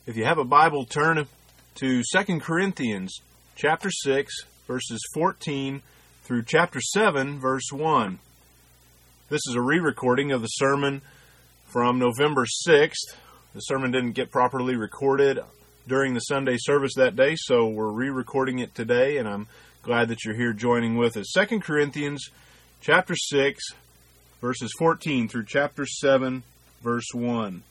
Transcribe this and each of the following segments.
If you have a Bible, turn to 2 Corinthians chapter 6, verses 14 through chapter 7, verse 1. This is a re-recording of the sermon from November 6th. The sermon didn't get properly recorded during the Sunday service that day, so we're re-recording it today, and I'm glad that you're here joining with us. 2 Corinthians chapter 6, verses 14 through chapter 7, verse 1.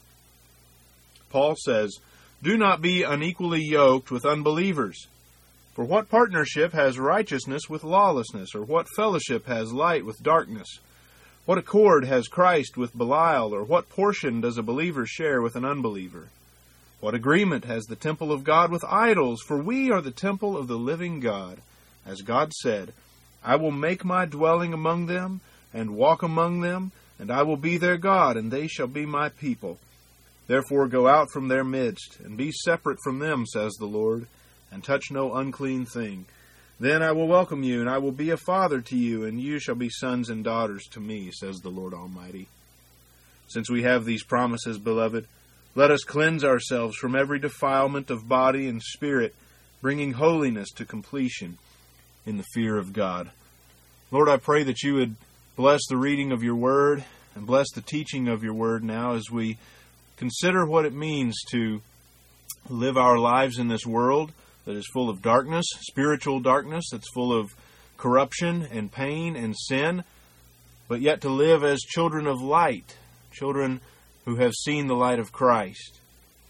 Paul says, "Do not be unequally yoked with unbelievers. For what partnership has righteousness with lawlessness, or what fellowship has light with darkness? What accord has Christ with Belial, or what portion does a believer share with an unbeliever? What agreement has the temple of God with idols? For we are the temple of the living God. As God said, I will make my dwelling among them, and walk among them, and I will be their God, and they shall be my people. Therefore go out from their midst, and be separate from them, says the Lord, and touch no unclean thing. Then I will welcome you, and I will be a father to you, and you shall be sons and daughters to me, says the Lord Almighty. Since we have these promises, beloved, let us cleanse ourselves from every defilement of body and spirit, bringing holiness to completion in the fear of God." Lord, I pray that you would bless the reading of your word and bless the teaching of your word now as we consider what it means to live our lives in this world that is full of darkness, spiritual darkness, that's full of corruption and pain and sin, but yet to live as children of light, children who have seen the light of Christ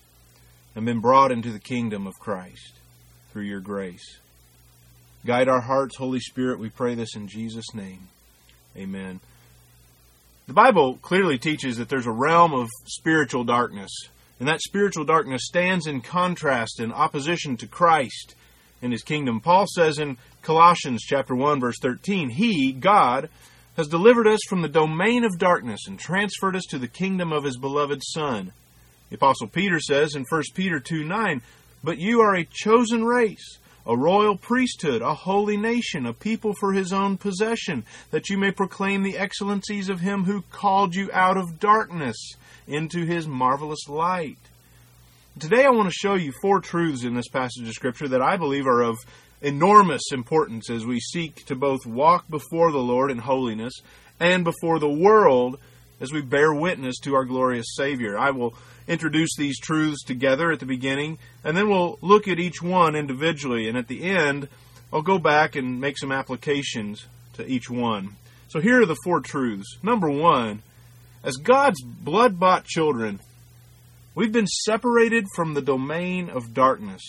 and been brought into the kingdom of Christ through your grace. Guide our hearts, Holy Spirit, we pray this in Jesus' name. Amen. The Bible clearly teaches that there's a realm of spiritual darkness, and that spiritual darkness stands in contrast and opposition to Christ and His kingdom. Paul says in Colossians chapter 1, verse 13, He, God, has delivered us from the domain of darkness and transferred us to the kingdom of His beloved Son. The Apostle Peter says in 1 Peter 2:9, "But you are a chosen race, a royal priesthood, a holy nation, a people for His own possession, that you may proclaim the excellencies of Him who called you out of darkness into His marvelous light." Today I want to show you 4 truths in this passage of Scripture that I believe are of enormous importance as we seek to both walk before the Lord in holiness and before the world as we bear witness to our glorious Savior. I will introduce these truths together at the beginning, and then we'll look at each one individually, and at the end, I'll go back and make some applications to each one. So here are the 4 truths. Number 1, as God's blood-bought children, we've been separated from the domain of darkness.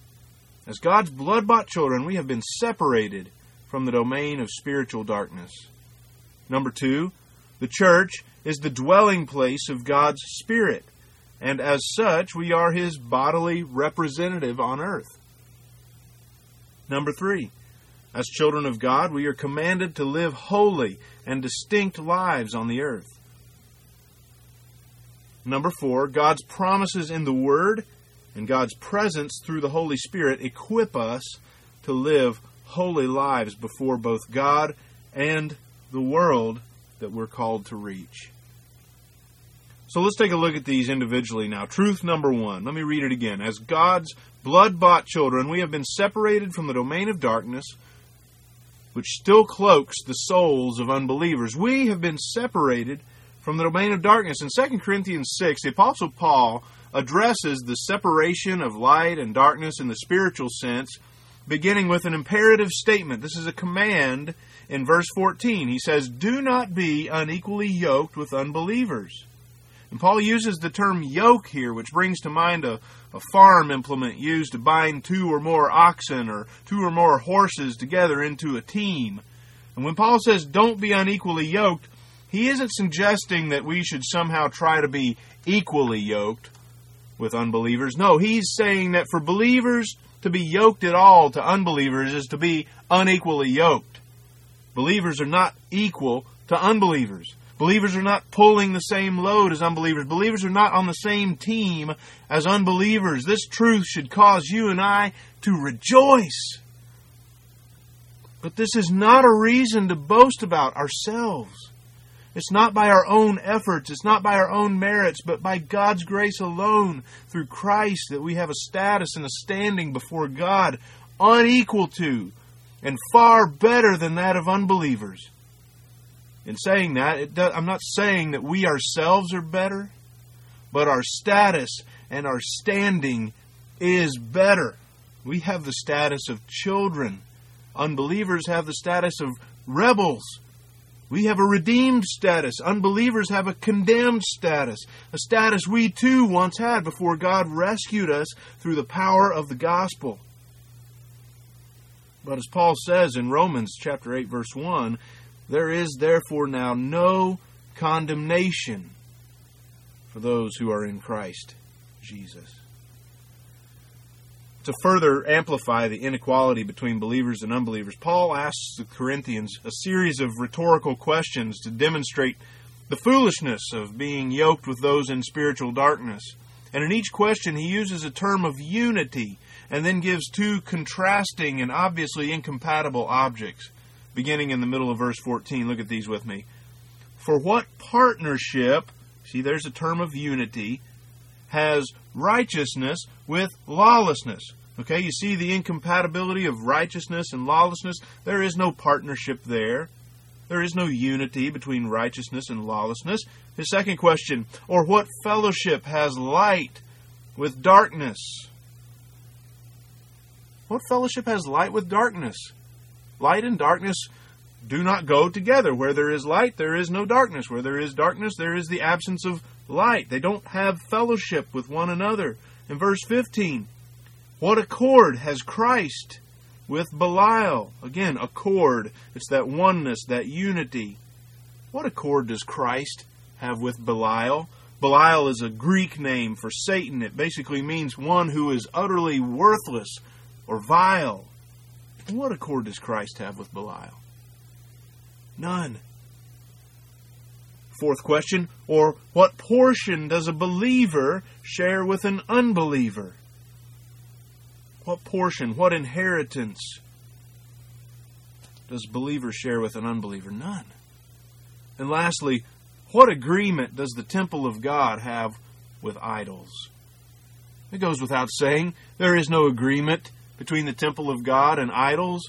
As God's blood-bought children, we have been separated from the domain of spiritual darkness. Number 2, the church is the dwelling place of God's Spirit, and as such, we are His bodily representative on earth. Number 3, as children of God, we are commanded to live holy and distinct lives on the earth. Number 4, God's promises in the Word and God's presence through the Holy Spirit equip us to live holy lives before both God and the world that we're called to reach. So let's take a look at these individually now. Truth number 1. Let me read it again. As God's blood-bought children, we have been separated from the domain of darkness, which still cloaks the souls of unbelievers. We have been separated from the domain of darkness. In 2 Corinthians 6, the Apostle Paul addresses the separation of light and darkness in the spiritual sense, beginning with an imperative statement. This is a command in verse 14. He says, "Do not be unequally yoked with unbelievers." And Paul uses the term yoke here, which brings to mind a farm implement used to bind 2 or more oxen or 2 or more horses together into a team. And when Paul says, "Don't be unequally yoked," he isn't suggesting that we should somehow try to be equally yoked with unbelievers. No, he's saying that for believers to be yoked at all to unbelievers is to be unequally yoked. Believers are not equal to unbelievers. Believers are not pulling the same load as unbelievers. Believers are not on the same team as unbelievers. This truth should cause you and I to rejoice. But this is not a reason to boast about ourselves. It's not by our own efforts, it's not by our own merits, but by God's grace alone, through Christ, that we have a status and a standing before God unequal to and far better than that of unbelievers. In saying that, I'm not saying that we ourselves are better, but our status and our standing is better. We have the status of children. Unbelievers have the status of rebels. We have a redeemed status. Unbelievers have a condemned status. A status we too once had before God rescued us through the power of the gospel. But as Paul says in Romans chapter 8, verse 1, there is therefore now no condemnation for those who are in Christ Jesus. To further amplify the inequality between believers and unbelievers, Paul asks the Corinthians a series of rhetorical questions to demonstrate the foolishness of being yoked with those in spiritual darkness. And in each question he uses a term of unity and then gives two contrasting and obviously incompatible objects. Beginning in the middle of verse 14, look at these with me. For what partnership, see there's a term of unity, has righteousness with lawlessness. Okay, you see the incompatibility of righteousness and lawlessness? There is no partnership there. There is no unity between righteousness and lawlessness. His second question, or what fellowship has light with darkness? What fellowship has light with darkness? Light and darkness do not go together. Where there is light, there is no darkness. Where there is darkness, there is the absence of light. They don't have fellowship with one another. In verse 15, what accord has Christ with Belial? Again, accord. It's that oneness, that unity. What accord does Christ have with Belial? Belial is a Greek name for Satan. It basically means one who is utterly worthless or vile. What accord does Christ have with Belial? None. Fourth question, or what portion does a believer share with an unbeliever? What portion, what inheritance does a believer share with an unbeliever? None. And lastly, what agreement does the temple of God have with idols? It goes without saying, there is no agreement between the temple of God and idols.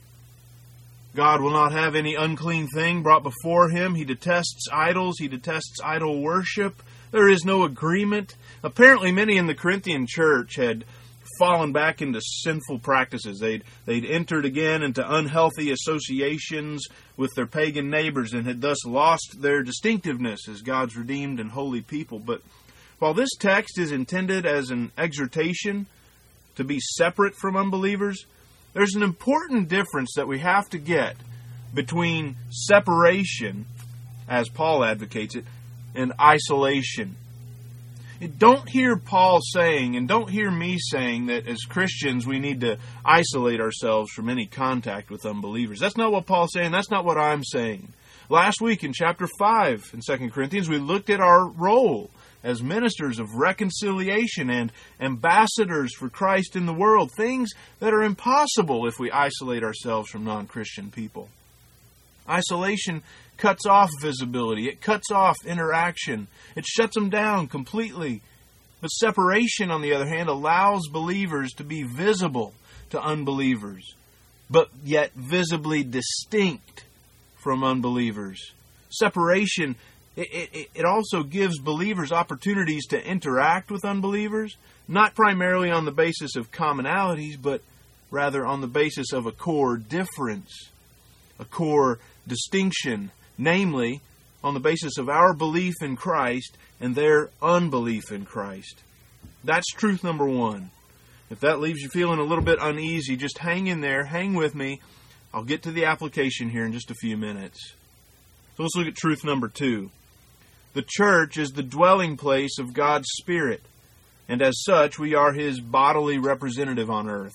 God will not have any unclean thing brought before Him. He detests idols. He detests idol worship. There is no agreement. Apparently, many in the Corinthian church had fallen back into sinful practices. They'd entered again into unhealthy associations with their pagan neighbors and had thus lost their distinctiveness as God's redeemed and holy people. But while this text is intended as an exhortation to be separate from unbelievers, there's an important difference that we have to get between separation, as Paul advocates it, and isolation. Don't hear Paul saying, and don't hear me saying, that as Christians we need to isolate ourselves from any contact with unbelievers. That's not what Paul's saying. That's not what I'm saying. Last week in chapter 5 in 2 Corinthians, we looked at our role as ministers of reconciliation and ambassadors for Christ in the world, things that are impossible if we isolate ourselves from non-Christian people. Isolation cuts off visibility. It cuts off interaction. It shuts them down completely. But separation, on the other hand, allows believers to be visible to unbelievers, but yet visibly distinct from unbelievers. Separation, it also gives believers opportunities to interact with unbelievers, not primarily on the basis of commonalities, but rather on the basis of a core difference, a core distinction, namely on the basis of our belief in Christ and their unbelief in Christ. That's truth number one. If that leaves you feeling a little bit uneasy, just hang in there, hang with me. I'll get to the application here in just a few minutes. So let's look at truth number two. The church is the dwelling place of God's Spirit, and as such, we are His bodily representative on earth.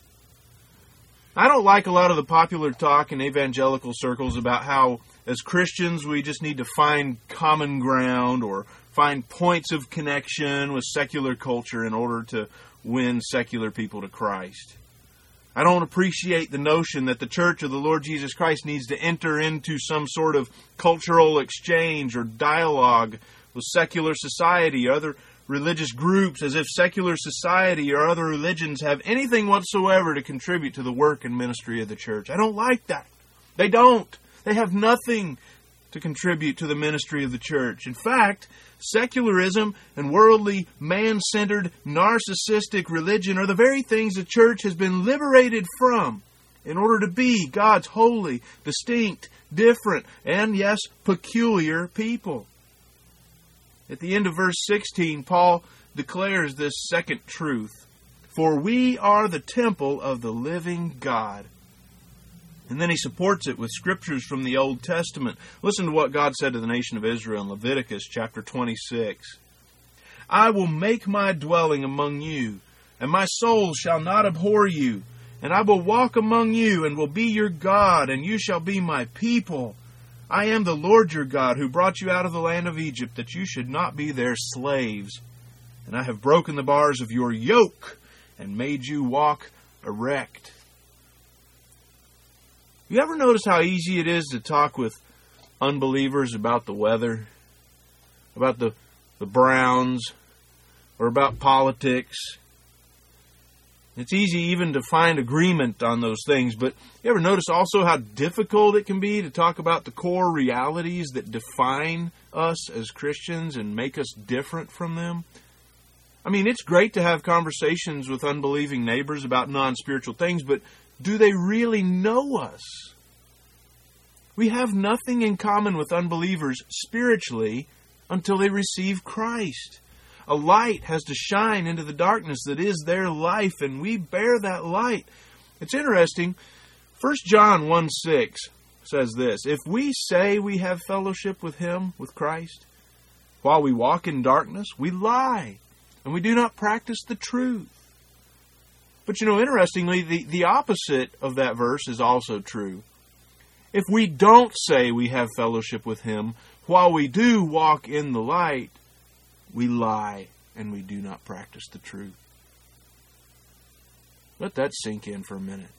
I don't like a lot of the popular talk in evangelical circles about how, as Christians, we just need to find common ground or find points of connection with secular culture in order to win secular people to Christ. I don't appreciate the notion that the Church of the Lord Jesus Christ needs to enter into some sort of cultural exchange or dialogue with secular society or other religious groups, as if secular society or other religions have anything whatsoever to contribute to the work and ministry of the church. I don't like that. They don't. They have nothing to contribute to the ministry of the church. In fact, secularism and worldly, man-centered, narcissistic religion are the very things the church has been liberated from in order to be God's holy, distinct, different, and yes, peculiar people. At the end of verse 16, Paul declares this second truth. For we are the temple of the living God. And then he supports it with scriptures from the Old Testament. Listen to what God said to the nation of Israel in Leviticus chapter 26. I will make my dwelling among you, and my soul shall not abhor you. And I will walk among you, and will be your God, and you shall be my people. I am the Lord your God, who brought you out of the land of Egypt, that you should not be their slaves. And I have broken the bars of your yoke, and made you walk erect. You ever notice how easy it is to talk with unbelievers about the weather, about the Browns, or about politics? It's easy even to find agreement on those things, but you ever notice also how difficult it can be to talk about the core realities that define us as Christians and make us different from them? I mean, it's great to have conversations with unbelieving neighbors about non-spiritual things, but do they really know us? We have nothing in common with unbelievers spiritually until they receive Christ. A light has to shine into the darkness that is their life, and we bear that light. It's interesting. 1 John 1:6 says this, if we say we have fellowship with Him, with Christ, while we walk in darkness, we lie, and we do not practice the truth. But interestingly, the opposite of that verse is also true. If we don't say we have fellowship with Him, while we do walk in the light, we lie and we do not practice the truth. Let that sink in for a minute.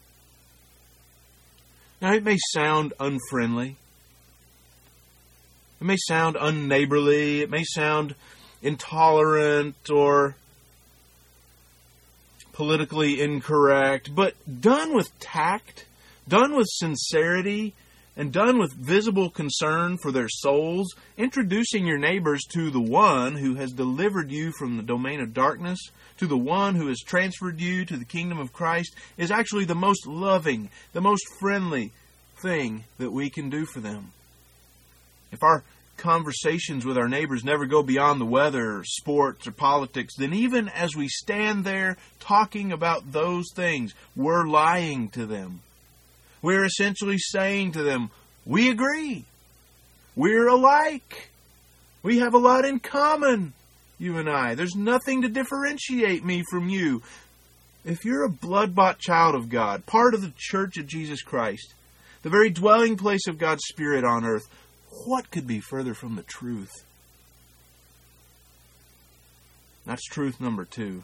Now, it may sound unfriendly. It may sound unneighborly. It may sound intolerant or politically incorrect, but done with tact, done with sincerity, and done with visible concern for their souls, introducing your neighbors to the one who has delivered you from the domain of darkness, to the one who has transferred you to the kingdom of Christ, is actually the most loving, the most friendly thing that we can do for them. If our conversations with our neighbors never go beyond the weather, or sports, or politics, then even as we stand there talking about those things, we're lying to them. We're essentially saying to them, we agree. We're alike. We have a lot in common, you and I. There's nothing to differentiate me from you. If you're a blood-bought child of God, part of the Church of Jesus Christ, the very dwelling place of God's Spirit on earth, what could be further from the truth? That's truth number 2.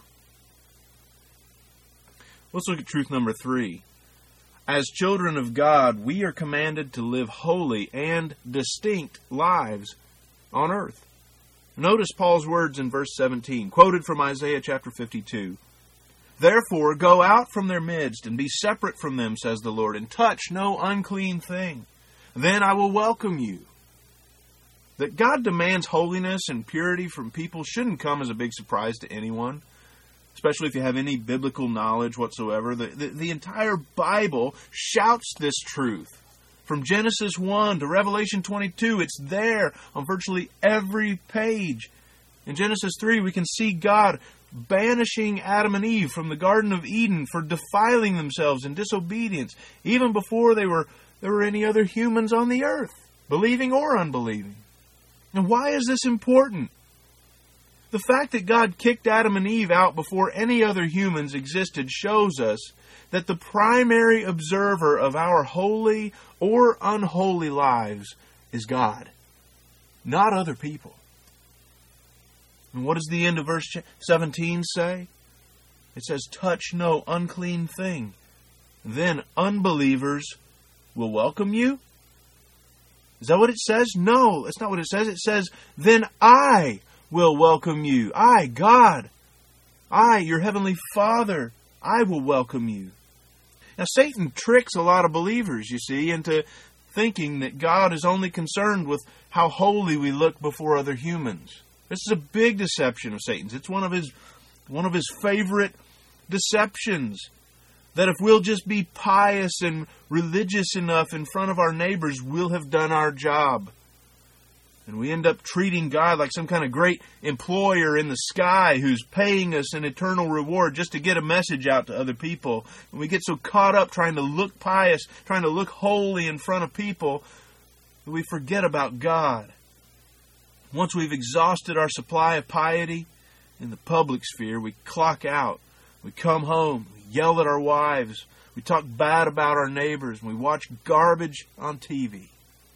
Let's look at truth number 3. As children of God, we are commanded to live holy and distinct lives on earth. Notice Paul's words in verse 17, quoted from Isaiah chapter 52. Therefore, go out from their midst and be separate from them, says the Lord, and touch no unclean thing. Then I will welcome you. That God demands holiness and purity from people shouldn't come as a big surprise to anyone, especially if you have any biblical knowledge whatsoever. The entire Bible shouts this truth. From Genesis 1 to Revelation 22, it's there on virtually every page. In Genesis 3, we can see God banishing Adam and Eve from the Garden of Eden for defiling themselves in disobedience, even before there were any other humans on the earth, believing or unbelieving. And why is this important? The fact that God kicked Adam and Eve out before any other humans existed shows us that the primary observer of our holy or unholy lives is God, not other people. And what does the end of verse 17 say? It says, touch no unclean thing. Then unbelievers will welcome you? Is that what it says? No, that's not what it says. It says, then I will welcome you. I, God, I, your heavenly Father, I will welcome you. Now, Satan tricks a lot of believers, you see, into thinking that God is only concerned with how holy we look before other humans. This is a big deception of Satan's. It's one of his favorite deceptions. That if we'll just be pious and religious enough in front of our neighbors, we'll have done our job. And we end up treating God like some kind of great employer in the sky who's paying us an eternal reward just to get a message out to other people. And we get so caught up trying to look pious, trying to look holy in front of people, that we forget about God. Once we've exhausted our supply of piety in the public sphere, we clock out. We come home, we yell at our wives, we talk bad about our neighbors, and we watch garbage on TV.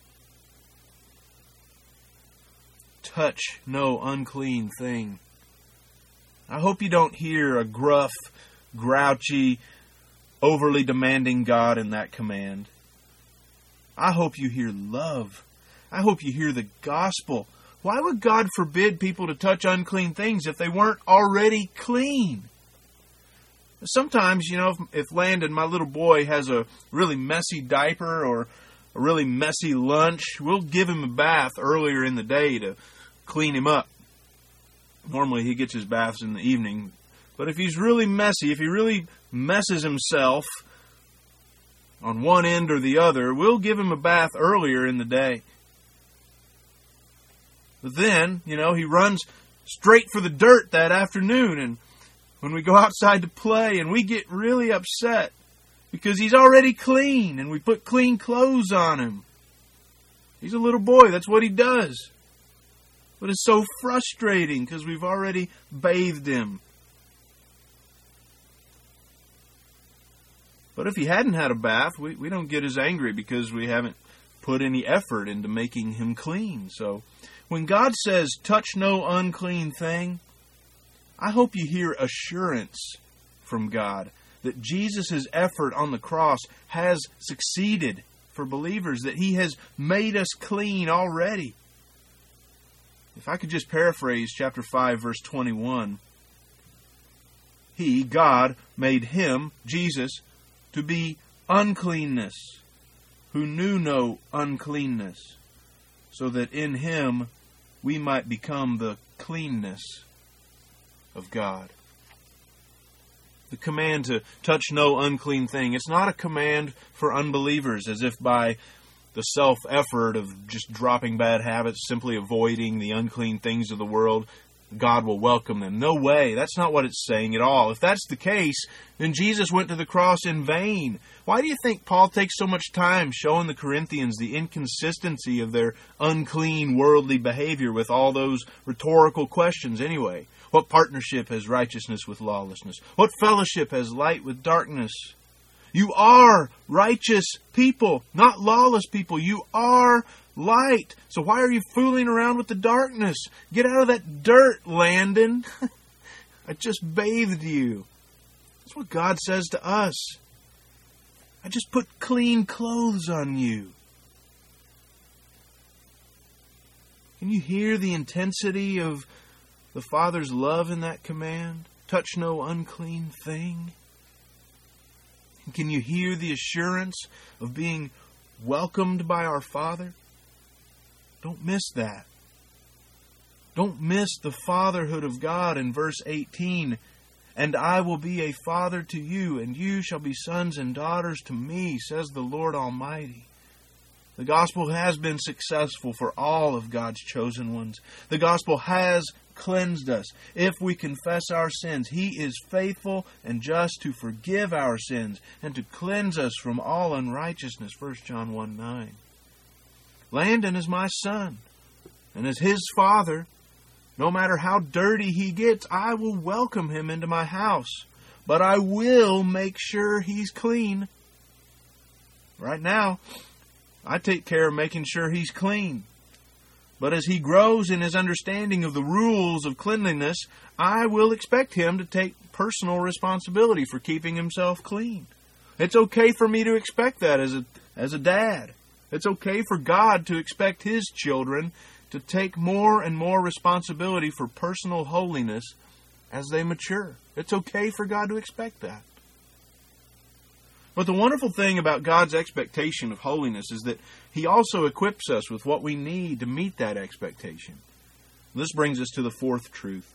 Touch no unclean thing. I hope you don't hear a gruff, grouchy, overly demanding God in that command. I hope you hear love. I hope you hear the gospel. Why would God forbid people to touch unclean things if they weren't already clean? Sometimes, if Landon, my little boy, has a really messy diaper or a really messy lunch, we'll give him a bath earlier in the day to clean him up. Normally he gets his baths in the evening. But if he's really messy, if he really messes himself on one end or the other, we'll give him a bath earlier in the day. But then, he runs straight for the dirt that afternoon, and when we go outside to play, and we get really upset because he's already clean, and we put clean clothes on him. He's a little boy, that's what he does. But it's so frustrating because we've already bathed him. But if he hadn't had a bath, we don't get as angry because we haven't put any effort into making him clean. So when God says, touch no unclean thing, I hope you hear assurance from God that Jesus' effort on the cross has succeeded for believers, that He has made us clean already. If I could just paraphrase chapter 5, verse 21, He, God, made Him, Jesus, to be uncleanness, who knew no uncleanness, so that in Him we might become the cleanness of God. The command to touch no unclean thing, it's not a command for unbelievers, as if by the self-effort of just dropping bad habits, simply avoiding the unclean things of the world, God will welcome them. No way. That's not what it's saying at all. If that's the case, then Jesus went to the cross in vain. Why do you think Paul takes so much time showing the Corinthians the inconsistency of their unclean worldly behavior with all those rhetorical questions anyway? What partnership has righteousness with lawlessness? What fellowship has light with darkness? You are righteous people, not lawless people. You are light. So why are you fooling around with the darkness? Get out of that dirt, Landon. I just bathed you. That's what God says to us. I just put clean clothes on you. Can you hear the intensity of the Father's love in that command? Touch no unclean thing. And can you hear the assurance of being welcomed by our Father? Don't miss that. Don't miss the fatherhood of God in verse 18. And I will be a father to you, and you shall be sons and daughters to me, says the Lord Almighty. The gospel has been successful for all of God's chosen ones. The gospel has cleansed us. If we confess our sins, He is faithful and just to forgive our sins and to cleanse us from all unrighteousness. 1 John 1:9. Landon is my son, and as his father, no matter how dirty he gets, I will welcome him into my house, but I will make sure he's clean. Right now, I take care of making sure he's clean. But as he grows in his understanding of the rules of cleanliness, I will expect him to take personal responsibility for keeping himself clean. It's okay for me to expect that as a dad. It's okay for God to expect His children to take more and more responsibility for personal holiness as they mature. It's okay for God to expect that. But the wonderful thing about God's expectation of holiness is that He also equips us with what we need to meet that expectation. This brings us to the fourth truth.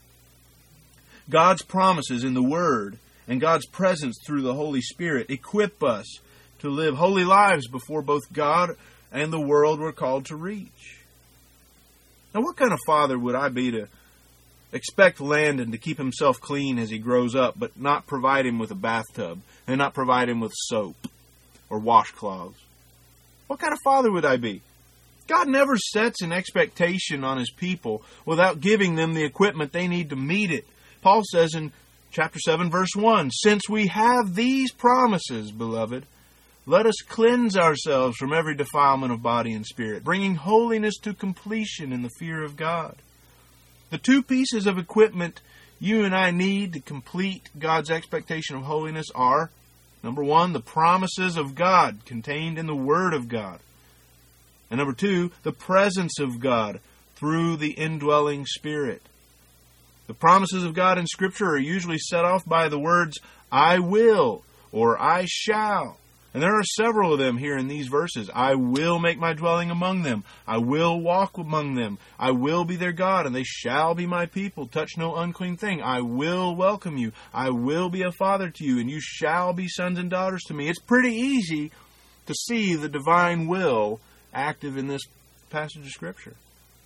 God's promises in the Word and God's presence through the Holy Spirit equip us to live holy lives before both God and the world we're called to reach. Now, what kind of father would I be to expect Landon to keep himself clean as he grows up, but not provide him with a bathtub and not provide him with soap or washcloths? What kind of father would I be? God never sets an expectation on His people without giving them the equipment they need to meet it. Paul says in chapter 7, verse 1, "Since we have these promises, beloved, let us cleanse ourselves from every defilement of body and spirit, bringing holiness to completion in the fear of God." The two pieces of equipment you and I need to complete God's expectation of holiness are, number one, the promises of God contained in the Word of God. And number two, the presence of God through the indwelling Spirit. The promises of God in Scripture are usually set off by the words, "I will," or "I shall." And there are several of them here in these verses. I will make my dwelling among them. I will walk among them. I will be their God, and they shall be my people. Touch no unclean thing. I will welcome you. I will be a father to you, and you shall be sons and daughters to me. It's pretty easy to see the divine will active in this passage of Scripture.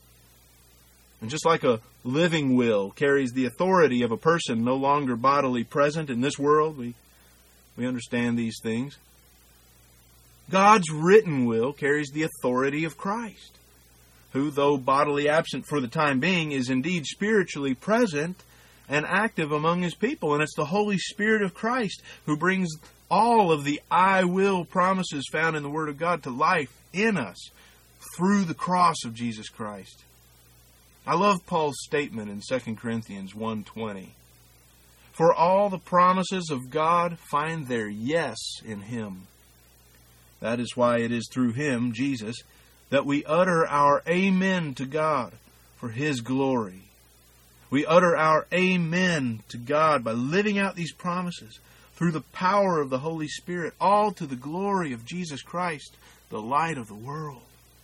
And just like a living will carries the authority of a person no longer bodily present in this world, we understand these things. God's written will carries the authority of Christ, who, though bodily absent for the time being, is indeed spiritually present and active among His people. And it's the Holy Spirit of Christ who brings all of the "I will" promises found in the Word of God to life in us through the cross of Jesus Christ. I love Paul's statement in 2 Corinthians 1:20. "For all the promises of God find their yes in Him." That is why it is through Him, Jesus, that we utter our amen to God for His glory. We utter our amen to God by living out these promises through the power of the Holy Spirit, all to the glory of Jesus Christ, the light of the world.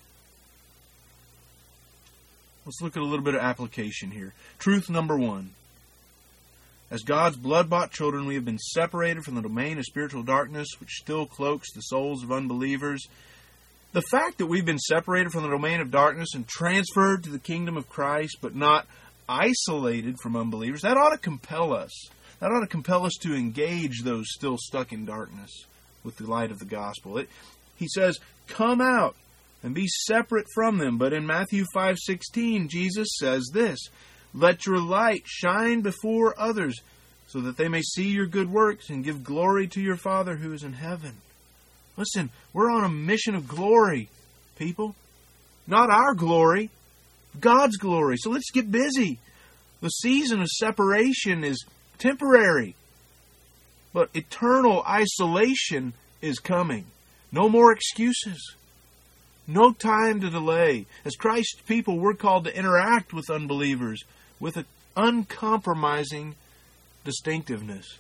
Let's look at a little bit of application here. Truth number one. As God's blood-bought children, we have been separated from the domain of spiritual darkness, which still cloaks the souls of unbelievers. The fact that we've been separated from the domain of darkness and transferred to the kingdom of Christ, but not isolated from unbelievers, that ought to compel us. That ought to compel us to engage those still stuck in darkness with the light of the gospel. He says, "Come out and be separate from them." But in Matthew 5:16, Jesus says this, "Let your light shine before others, so that they may see your good works and give glory to your Father who is in heaven." Listen, we're on a mission of glory, people. Not our glory, God's glory. So let's get busy. The season of separation is temporary, but eternal isolation is coming. No more excuses. No time to delay. As Christ's people, we're called to interact with unbelievers with an uncompromising distinctiveness.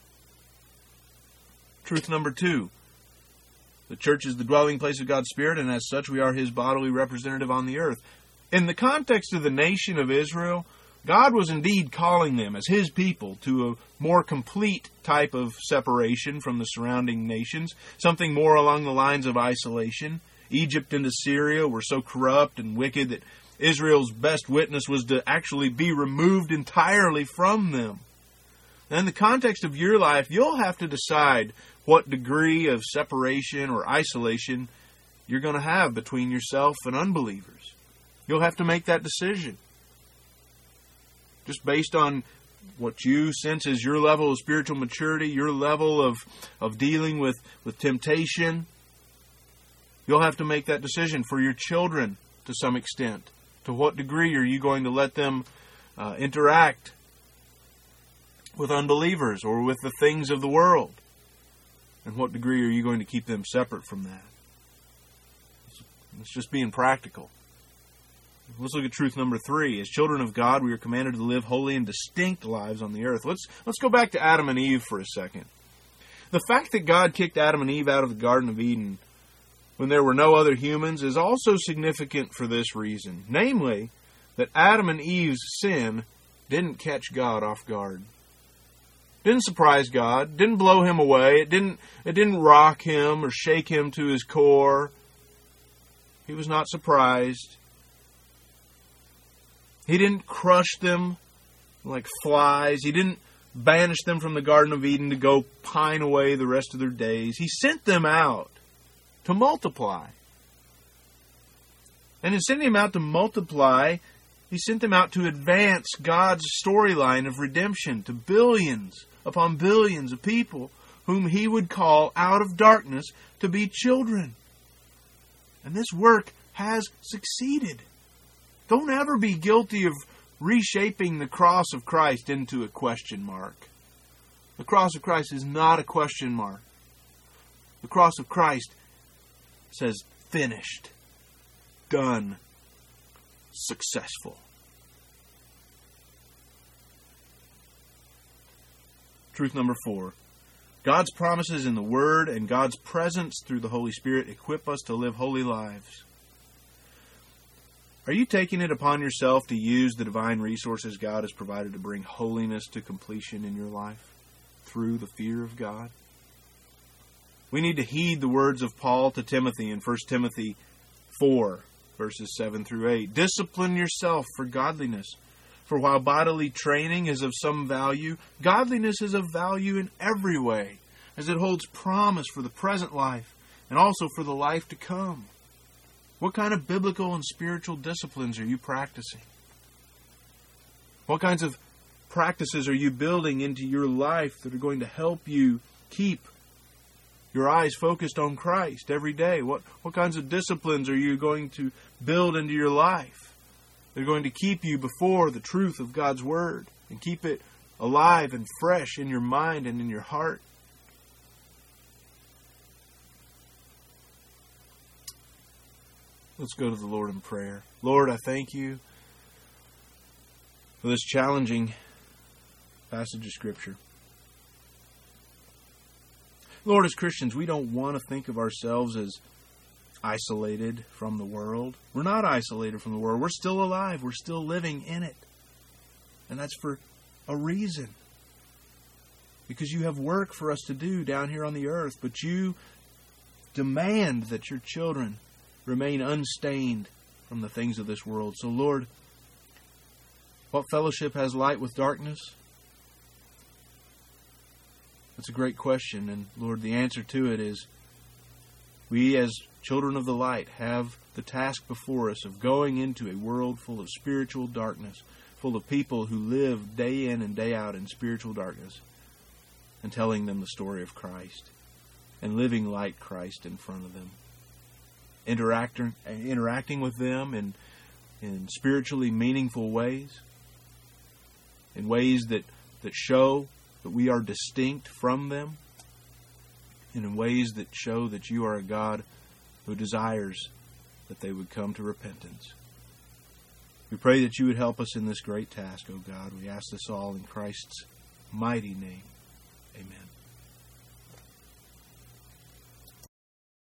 Truth number two. The church is the dwelling place of God's Spirit, and as such we are His bodily representative on the earth. In the context of the nation of Israel, God was indeed calling them as His people to a more complete type of separation from the surrounding nations, something more along the lines of isolation. Egypt and Assyria were so corrupt and wicked that Israel's best witness was to actually be removed entirely from them. And in the context of your life, you'll have to decide what degree of separation or isolation you're going to have between yourself and unbelievers. You'll have to make that decision. Just based on what you sense as your level of spiritual maturity, your level of dealing with temptation, you'll have to make that decision for your children, to some extent? To what degree are you going to let them interact with unbelievers or with the things of the world? And what degree are you going to keep them separate from that? It's just being practical. Let's look at truth number 3. As children of God, we are commanded to live holy and distinct lives on the earth. Let's go back to Adam and Eve for a second. The fact that God kicked Adam and Eve out of the Garden of Eden when there were no other humans is also significant for this reason. Namely, that Adam and Eve's sin didn't catch God off guard. Didn't surprise God. Didn't blow Him away. It didn't rock Him or shake Him to His core. He was not surprised. He didn't crush them like flies. He didn't banish them from the Garden of Eden to go pine away the rest of their days. He sent them out to multiply. And in sending them out to multiply, He sent them out to advance God's storyline of redemption to billions upon billions of people whom He would call out of darkness to be children. And this work has succeeded. Don't ever be guilty of reshaping the cross of Christ into a question mark. The cross of Christ is not a question mark. The cross of Christ says finished, done, successful. Truth number 4. God's promises in the Word and God's presence through the Holy Spirit equip us to live holy lives. Are you taking it upon yourself to use the divine resources God has provided to bring holiness to completion in your life through the fear of God? We need to heed the words of Paul to Timothy in 1 Timothy 4, verses 7 through 8. Discipline yourself for godliness. For while bodily training is of some value, godliness is of value in every way, as it holds promise for the present life and also for the life to come. What kind of biblical and spiritual disciplines are you practicing? What kinds of practices are you building into your life that are going to help you keep your eyes focused on Christ every day? What kinds of disciplines are you going to build into your life? They're going to keep you before the truth of God's Word and keep it alive and fresh in your mind and in your heart. Let's go to the Lord in prayer. Lord, I thank You for this challenging passage of Scripture. Lord, as Christians, we don't want to think of ourselves as isolated from the world. We're not isolated from the world. We're still alive. We're still living in it. And that's for a reason. Because You have work for us to do down here on the earth. But You demand that Your children remain unstained from the things of this world. So, Lord, what fellowship has light with darkness? That's a great question. And, Lord, the answer to it is we as children of the light have the task before us of going into a world full of spiritual darkness, full of people who live day in and day out in spiritual darkness, and telling them the story of Christ and living like Christ in front of them. Interacting with them in spiritually meaningful ways, in ways that show that we are distinct from them, and in ways that show that You are a God who desires that they would come to repentance. We pray that You would help us in this great task, O God. We ask this all in Christ's mighty name. Amen.